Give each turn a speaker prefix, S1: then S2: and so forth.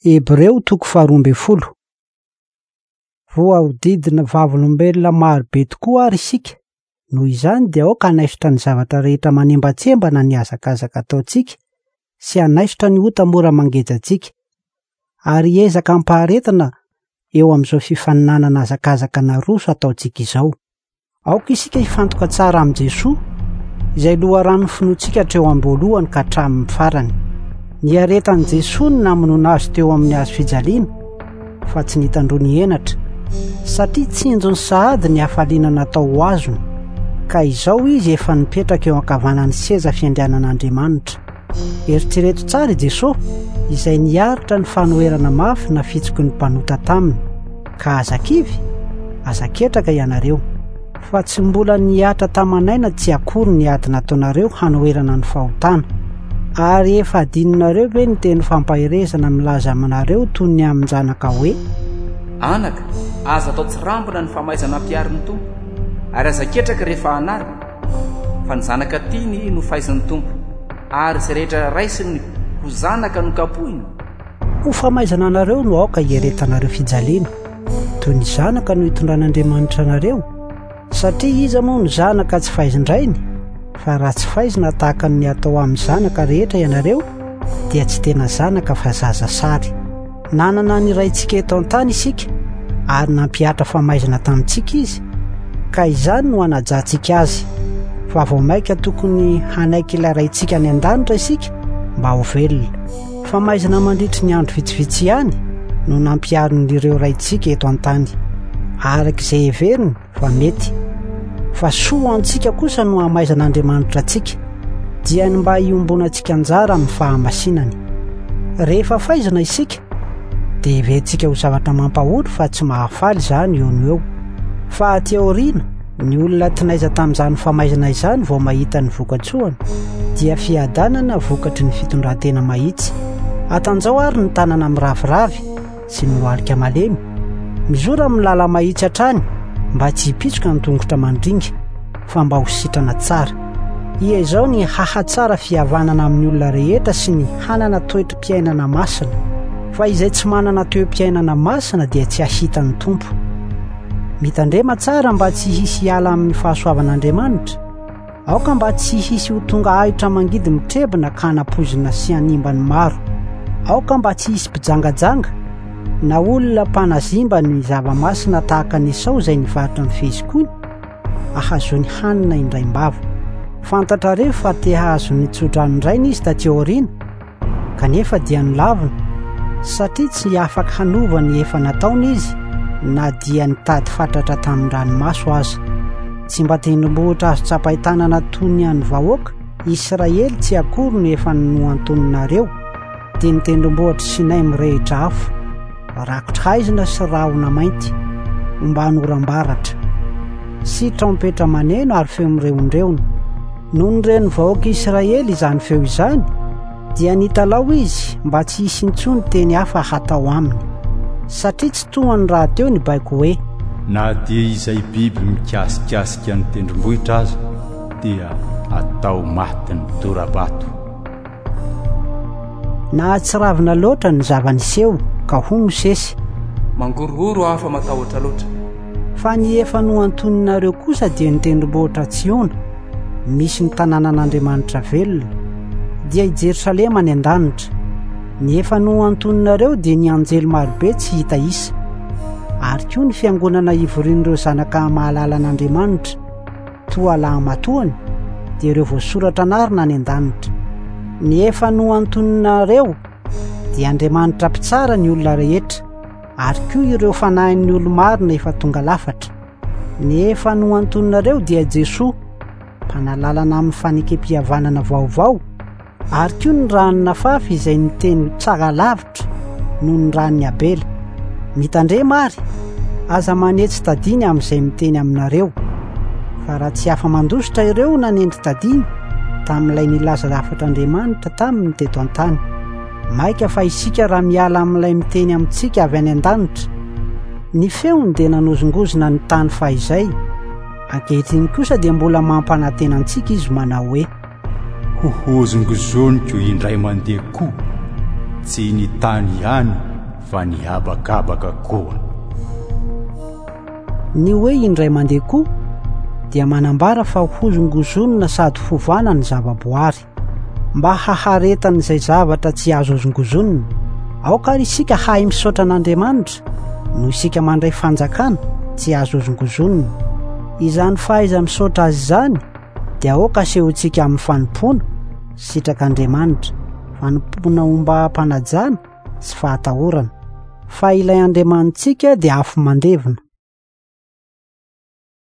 S1: Hebreo 12. Roa hodidina vavolombelona marobe tokoa ary isika. Noho izany dia aoka hanaisitra ny zavatra rehetra manembatsembana ny hazakazaka ataontsika sy hanaisitra ny ota mora mangejantsika. Ary ezaka hampaharetana eo amin'izao fifaninanana hazakazaka naroso ataontsika izao. Aoka isika hifantoka tsara amin'i Jesosy, izay loharano finoantsika hatreo am-boalohany ka hatramin'ny farany. Ny aretan'i Jesosy no namonoana azy teo amin'ny hazo fijaliana, fa tsy nitandroany henatra, satria tsinjony sahady ny hafaliana natao ho azony, ka izao izy efa nipetraka eo ankavanan'ny seza fiandrianan'Andriamanitra. Eritrereto tsara i Jesosy, izay niaritra ny fanoherana mafy na fitsiky ny mpanota taminy, ka azakivy, azaketraka ianareo. Fa tsy mbola niatra tamanaina tsy akory ny ady nataonareo hanoherana ny fahotana. Ary efa adininareo ve ny teny fampaherezana milaza aminareo toy ny amin'ny zanaka hoe:
S2: Anaka, aza atao tsirambina ny famaizana ampiarin'ny Tompo, ary azaketraka rehefa anarina, fa ny zanaka tiany no faizan'ny Tompo, ary izay rehetra raisiny ho zanaka no kapohiny.
S1: Ho famaizana anareo no aoka hieretanareo fijaliana, toy ny zanaka no hitondran'Andriamanitra anareo, satria iza moa ny zanaka tsy faizin-drainy, fa raha tsy faizina tahaka ny atao amin'ny zanaka rehetra ianareo, dia tsy tena zanaka fa zaza sary. Nanana ny raintsika eto an-tany isika, ary nampiatra famaizana tamintsika izy, ka izany no hanajantsika azy. Fa vao maika tokony hanaiky ilay raintsika any an-danitra isika mba ho velona. Famaizana mandritry ny andro vitsivitsy ihany no nampiarin'ireo raintsika eto an-tany, arak'izay heveriny fa mety. Fa soa antsika kosa no hamaizan'Andriamanitra antsika, dia ny mba hiombonantsika anjara amin'ny fahamasinany. Rehefa faizana isika, dia heverentsika ho zavatra mampahory fa tsy mahafaly izany eo no eo. Fa aty aoriana, ny olona tinaiza tamin'izany famaizana izany vao mahita ny vokatsoany, dia fiadanana vokatry ny fitondran-tena mahitsy. Atanjao ary ny tanana miraviravy sy ny hoalika malemy, mizora amin'ny lala mahitsy hatrany, mba tsy hipitsoka ny tongotra mandringa, fa mba ho sitrana tsara. Ia izao ny hahatsara fihavanana amin'ny olona rehetra sy ny hanana toetrim-piainana masina. Fa izay tsy manana toetrim-piainana masina dia tsy hahita ny Tompo. Mitandrema tsara mba tsy hisy hiala amin'ny fahasoavan'Andriamanitra. Aoka mba tsy hisy ho tonga ahitra mangidy mitrebina ka hanapoizina sy hanimbany maro. Aoka mba tsy hisy mpijangajanga na olona mpanazimba ny zava-masina tahaka ny Esau izay nivarotra ny fezikony, ahazony hanina indraimbava. Fantatrareo fa te hahazo ny tsodranon-drainy izy taty aoriana, kanefa dia nilavina, satria tsy afaka hanova ny efa nataony izy, na dia nitady fatratra tamin'ny ranomaso aza. Tsy mba tenombohitra azo tsapahi-tanana toy ny an'ny vahoaka Israely tsy akory no efa noantoninareo, dia ny tendrombohitra Sinay mirehitra afo, rakotra haizina sy rahona mainty, mba hanoram-baratra, sy trompetra maneno ary feo mireondreona. Noho ny reny vahoaka Israely izany feo izany, dia nitalao izy mba tsy hisy intsony teny hafa hatao aminy, satria tsy tohany raha teo ny baiko hoe:
S3: na dia izay biby mikasikasika ny tendrombohitra aza, dia atao maty ny tora-bato.
S1: Nahatsiravina loatra ny zava-niseho ka ho Mosesy:
S2: mangorohoro hafa matahotra loatra.
S1: Fa ny efa noantoninareo kosa dia ny tendrombohitra Tsiona, misy ny tanànan'Andriamanitra velona, dia i Jerosalema ny an-danitra. Ny efa noantoninareo dia ny anjely marobe tsy hita isa, ary koa ny fiangonana ivorian'ireo zanaka mahalala an'Andriamanitra, toa lahamatoany, dia ireo voasoratra narina ny an-danitra. Ny efa noantoninareo dia Andriamanitra mpitsara ny olona rehetra, ary koa ireo fanahin'ny olo-marina efa tonga lafatra. Ny efa noantoninareo dia Jesosy, mpanalalana amin'ny fanekem-pihavanana vaovao, ary koa ny ranona fafy izay niteny tsara lavitra noho ny ran'ny Abela. Mitandrema ary, aza manetsy tadiny amin'izay miteny aminareo. Fa raha tsy hafa mandositra ireo nanendry tadiny tamin'ilay nilaza lafatr'Andriamanitra taminy teto an-tany, maika fa isika raha miala amin'ilay miteny amintsika avy any an-danitra. Ny feony dia nanozongozona ny tany fahizay, ankehitriny kosa dia mbola mampanantena antsika izy manao hoe:
S3: hohozongozoniko indray mandeha koa, tsy ny tany ihany fa ny habakabaka koa.
S1: Ny hoe indray mandeha koa dia manambara fa hozongozonina sady fovana ny zavaboary mba haharetan'izay zavatra tsy azo hozongozonina. Aoka isika hay misaotra an'Andriamanitra no isika mandray fanjakana tsy azo hozongozonina. Izany fahaiza misaotra azy izany dia aoka asehontsika amin'ny fanompoana sitrak'Andriamanitra, fanompoana homba hampanajana sy fahatahorana, fa ilay Andriamanitsika dia afo mandevina.